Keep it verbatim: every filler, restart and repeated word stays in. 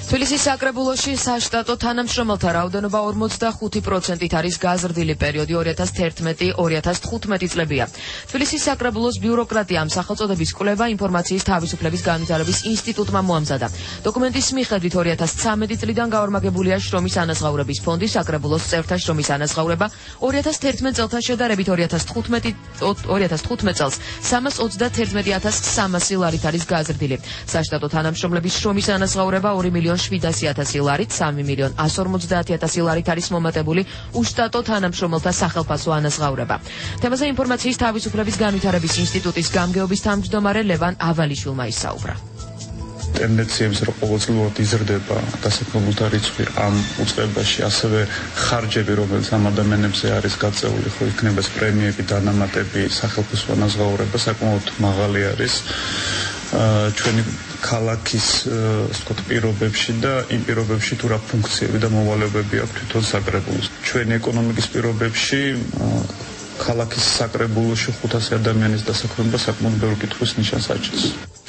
თბილისის საკრებულოში საშტატო თანამშრომელთა რაოდენობა ორმოცდახუთი პროცენტით არის გაზრდილი პერიოდი ორი ათას თერთმეტი ორი ათას თხუთმეტი წლებია. თბილისის საკრებულოს ბიუროკრატიამ სახელწოდების კვლევა ინფორმაციის თავისუფლების განვითარების ინსტიტუტმა მოამზადა. დოკუმენტის მიხედვით ორი ათას ცამეტი წლიდან გაორმაგებულია შრომის ანაზღაურების ფონდი, საკრებულოს წევრთა შრომის ანაზღაურება ორი ათას თერთმეტ წელთან შედარებით ორი ათას თხუთმეტ წელს სამას ოცდათერთმეტი ათას სამასი ლარით არის გაზრდილი. საშტატო თანამშრომლების შრომის ანაზღაურება ორი მილიონ შვიდასი ათასი ლარით, სამი მილიონ ასი ორმოცდაათი ათასი ლარით არის მომატებული უშტატო თანამშრომელთა სახელფასო ანაზღაურება. თემაზე ინფორმაციის თავისუფლების განვითარების ინსტიტუტის გამგეობის თავმჯდომარე ლევან ავალიშვილმა ისაუბრა. ტენდენციების რო ყოველწლიურად იზრდება დასაქმებულთა რიცხვი ამ უწყებაში, ასევე ხარჯები, რომელიც ამ ადამიანებზე არის გაწეული, ხო იქნება ეს პრემიები, დანამატები, სახელმწიფო ანაზღაურება საკმაოდ მაღალი არის ჩვენი ქალაქის ვთქვათ პირობებში და იმ პირობებში თუ რა ფუნქციები და მოვალეობები აქვს თვითონ საკრებულოს. ჩვენი ეკონომიკის პირობებში ქალაქის საკრებულოში ხუთასი ადამიანის დასაქმება საკმაოდ ბევრ კითხვის ნიშანს აჩენს.